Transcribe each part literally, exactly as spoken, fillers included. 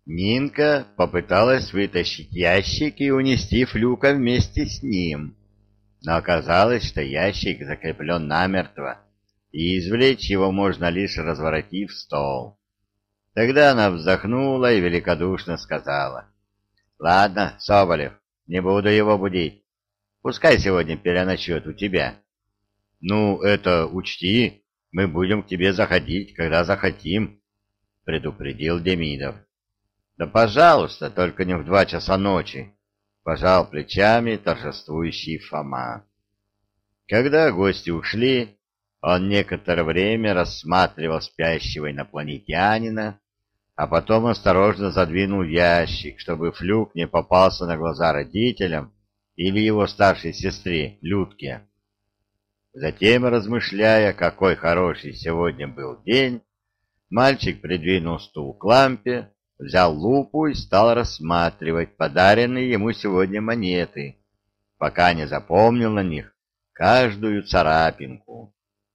Нинка попыталась вытащить ящик и унести Флюка вместе с ним, но оказалось, что ящик закреплен намертво, и извлечь его можно лишь разворотив стол. Тогда она вздохнула и великодушно сказала: «Ладно, Соболев, не буду его будить. Пускай сегодня переночует у тебя». «Ну, это учти, мы будем к тебе заходить, когда захотим», — предупредил Демидов. «Да, пожалуйста, только не в два часа ночи», — пожал плечами торжествующий Фома. Когда гости ушли, он некоторое время рассматривал спящего инопланетянина, а потом осторожно задвинул ящик, чтобы Флюк не попался на глаза родителям или его старшей сестре Людке. Затем, размышляя, какой хороший сегодня был день, мальчик придвинул стул к лампе, взял лупу и стал рассматривать подаренные ему сегодня монеты, пока не запомнил на них каждую царапинку.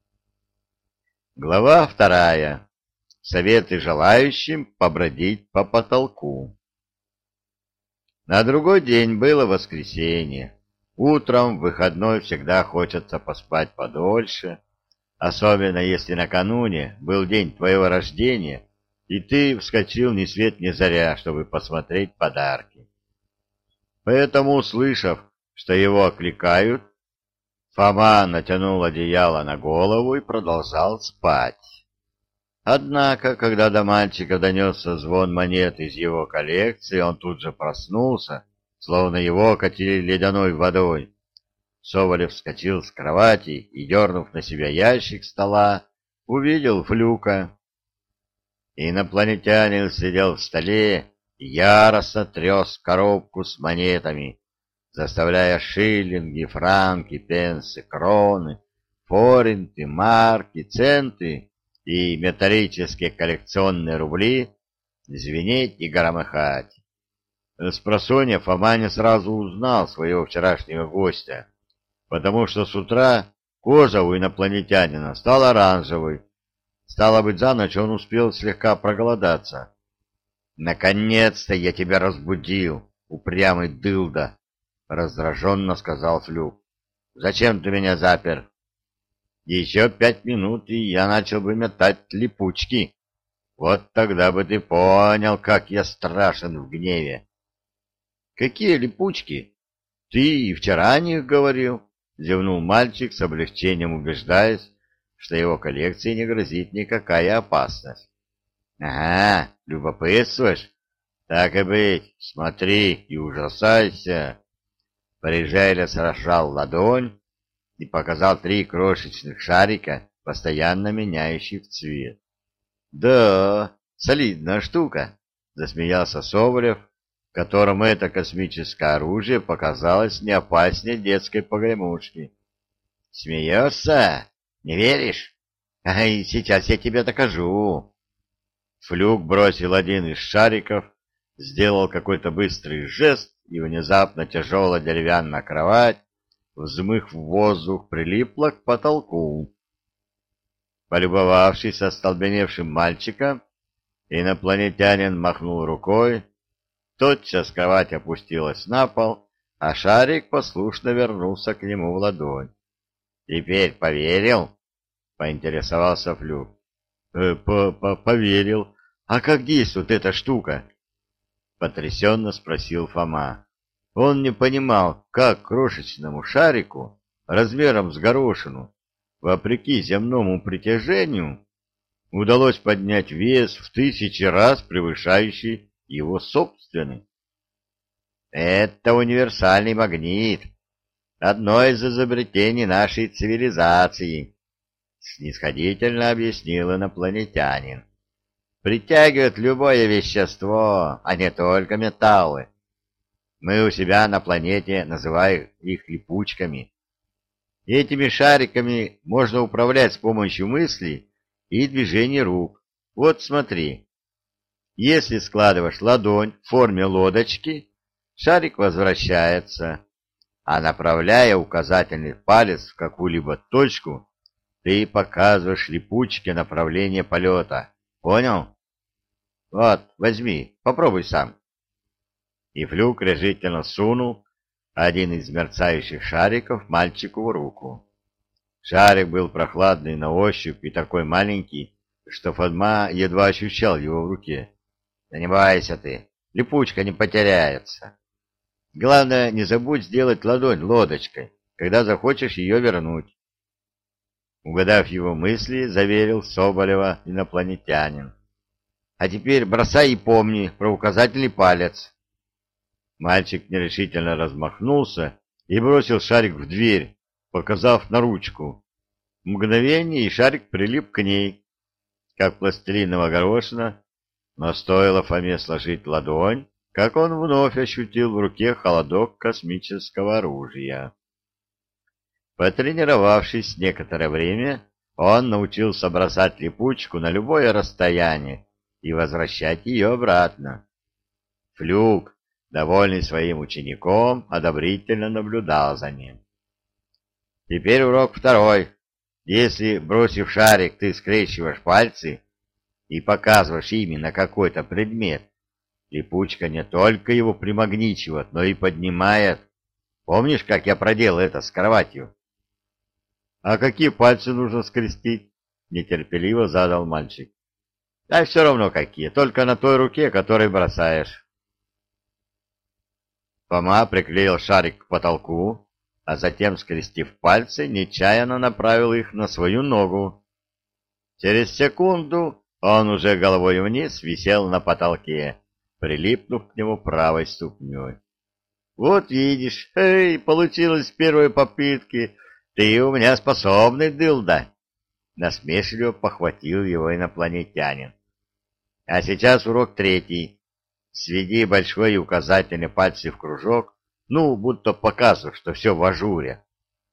Глава вторая. Советы желающим побродить по потолку. На другой день было воскресенье. Утром в выходной всегда хочется поспать подольше, особенно если накануне был день твоего рождения, и ты вскочил ни свет ни заря, чтобы посмотреть подарки. Поэтому, услышав, что его окликают, Фома натянул одеяло на голову и продолжал спать. Однако, когда до мальчика донесся звон монет из его коллекции, он тут же проснулся, словно его окатили ледяной водой. Соболев вскочил с кровати и, дернув на себя ящик стола, увидел Флюка. Инопланетянин сидел в столе и яростно тряс коробку с монетами, заставляя шиллинги, франки, пенсы, кроны, форинты, марки, центы и металлические коллекционные рубли звенеть и громыхать. Спросонья Фома не сразу узнал своего вчерашнего гостя, потому что с утра кожа у инопланетянина стала оранжевой. Стало быть, за ночь он успел слегка проголодаться. «Наконец-то я тебя разбудил, упрямый дылда!» — раздраженно сказал Флюк. «Зачем ты меня запер?» «Еще пять минут, и я начал бы метать липучки. Вот тогда бы ты понял, как я страшен в гневе». «Какие липучки? Ты и вчера о них говорил», — зевнул мальчик с облегчением, убеждаясь, что его коллекции не грозит никакая опасность. «Ага, любопытствуешь? Так и быть, смотри и ужасайся». Парижелец разжал ладонь и показал три крошечных шарика, постоянно меняющих цвет. «Да, солидная штука», — засмеялся Соболев, которому это космическое оружие показалось не опаснее детской погремушки. «Смеешься? Не веришь? Ай, сейчас я тебе докажу». Флюк бросил один из шариков, сделал какой-то быстрый жест, и внезапно тяжелая деревянная кровать, взмыв в воздух, прилипла к потолку. Полюбовавшись остолбеневшим мальчиком, инопланетянин махнул рукой, тотчас кровать опустилась на пол, а шарик послушно вернулся к нему в ладонь. «Теперь поверил?» — поинтересовался Флюк. «Э, по -по «Поверил. А как действует эта штука?» — потрясенно спросил Фома. Он не понимал, как крошечному шарику, размером с горошину, вопреки земному притяжению, удалось поднять вес в тысячи раз превышающий его собственный. «Это универсальный магнит, одно из изобретений нашей цивилизации», — снисходительно объяснил инопланетянин. «Притягивает любое вещество, а не только металлы. Мы у себя на планете называем их липучками. Этими шариками можно управлять с помощью мысли и движений рук. Вот смотри. Если складываешь ладонь в форме лодочки, шарик возвращается, а направляя указательный палец в какую-либо точку, ты показываешь липучке направление полета. Понял? Вот, возьми, попробуй сам. И Флюк решительно сунул один из мерцающих шариков мальчику в руку. Шарик был прохладный на ощупь и такой маленький, что Фома едва ощущал его в руке. Да не бойся ты, липучка не потеряется. Главное, не забудь сделать ладонь лодочкой, когда захочешь ее вернуть. Угадав его мысли, заверил Соболева инопланетянин. А теперь бросай и помни про указательный палец. Мальчик нерешительно размахнулся и бросил шарик в дверь, показав на ручку. Мгновение, и шарик прилип к ней, как пластилиновая горошина, но стоило Фоме сложить ладонь, как он вновь ощутил в руке холодок космического оружия. Потренировавшись некоторое время, он научился бросать липучку на любое расстояние и возвращать ее обратно. Флюк, довольный своим учеником, одобрительно наблюдал за ним. Теперь урок второй. Если, бросив шарик, ты скрещиваешь пальцы и показываешь ими на какой-то предмет, липучка не только его примагничивает, но и поднимает. Помнишь, как я проделал это с кроватью? — А какие пальцы нужно скрестить? — нетерпеливо задал мальчик. — Да все равно какие, только на той руке, которой бросаешь. Фома приклеил шарик к потолку, а затем, скрестив пальцы, нечаянно направил их на свою ногу. Через секунду он уже головой вниз висел на потолке, прилипнув к нему правой ступней. — Вот видишь, эй, получилось с первой попытки. Ты у меня способный дылда. Насмешливо похватил его инопланетянин. А сейчас урок третий. Сведи большой и указательный пальцы в кружок, ну, будто показывая, что все в ажуре.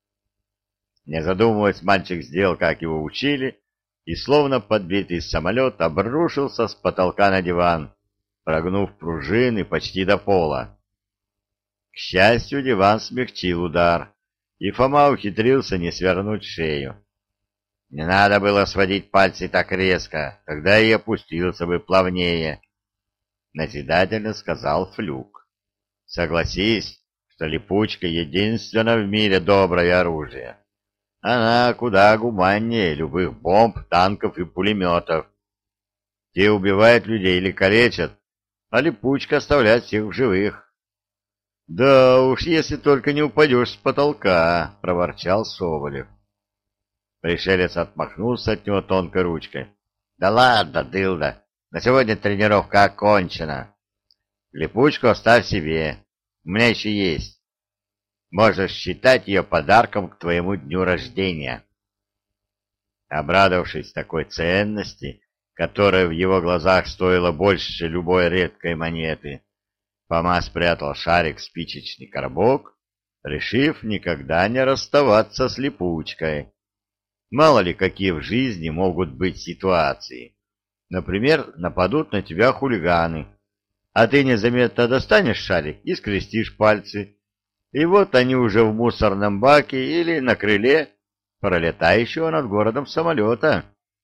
Не задумываясь, мальчик сделал, как его учили, и, словно подбитый самолет, обрушился с потолка на диван, прогнув пружины почти до пола. К счастью, диван смягчил удар, и Фома ухитрился не свернуть шею. Не надо было сводить пальцы так резко, тогда и опустился бы плавнее, — назидательно сказал Флюк. Согласись, что липучка — единственное в мире доброе оружие. Она куда гуманнее любых бомб, танков и пулеметов. Те убивают людей или калечат, а липучка оставляет всех в живых. — Да уж, если только не упадешь с потолка, — проворчал Соболев. Пришелец отмахнулся от него тонкой ручкой. — Да ладно, дылда, на сегодня тренировка окончена. Липучку оставь себе, у меня еще есть. Можешь считать ее подарком к твоему дню рождения. Обрадовавшись такой ценности, которая в его глазах стоила больше любой редкой монеты, Фома спрятал шарик в спичечный коробок, решив никогда не расставаться с липучкой. Мало ли какие в жизни могут быть ситуации. Например, нападут на тебя хулиганы, а ты незаметно достанешь шарик и скрестишь пальцы. И вот они уже в мусорном баке или на крыле пролетающего над городом самолета.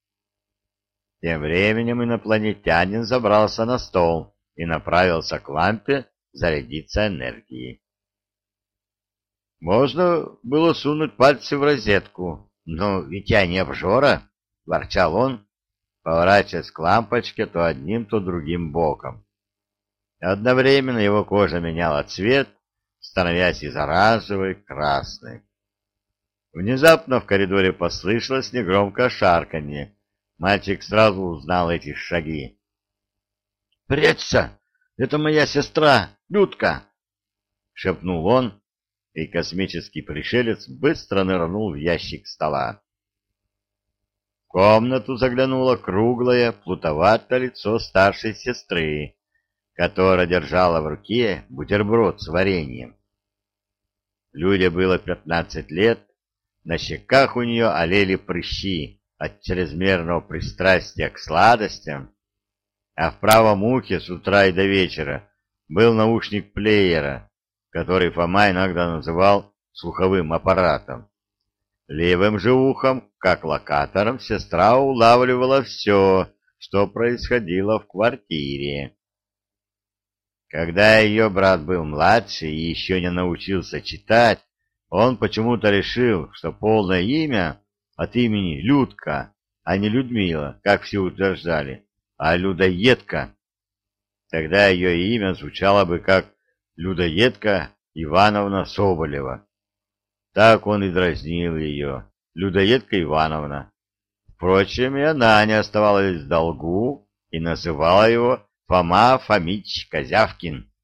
Тем временем инопланетянин забрался на стол и направился к лампе зарядиться энергией. Можно было сунуть пальцы в розетку, но ведь я не обжора, — ворчал он, поворачиваясь к лампочке то одним, то другим боком. Одновременно его кожа меняла цвет, становясь из оранжевой к красной. Внезапно в коридоре послышалось негромкое шарканье. Мальчик сразу узнал эти шаги. — Прячься! Это моя сестра, Людка! — шепнул он, и космический пришелец быстро нырнул в ящик стола. В комнату заглянуло круглое, плутоватое лицо старшей сестры, которая держала в руке бутерброд с вареньем. Люде было пятнадцать лет, на щеках у нее олели прыщи от чрезмерного пристрастия к сладостям, а в правом ухе с утра и до вечера был наушник плеера, который Фома иногда называл слуховым аппаратом. Левым же ухом, как локатором, сестра улавливала все, что происходило в квартире. Когда ее брат был младше и еще не научился читать, он почему-то решил, что полное имя от имени Людка, а не Людмила, как все утверждали, а Людоедка. Тогда ее имя звучало бы как Людоедка Ивановна Соболева. Так он и дразнил ее, Людоедка Ивановна. Впрочем, и она не оставалась в долгу и называла его Фома Фомич Козявкин.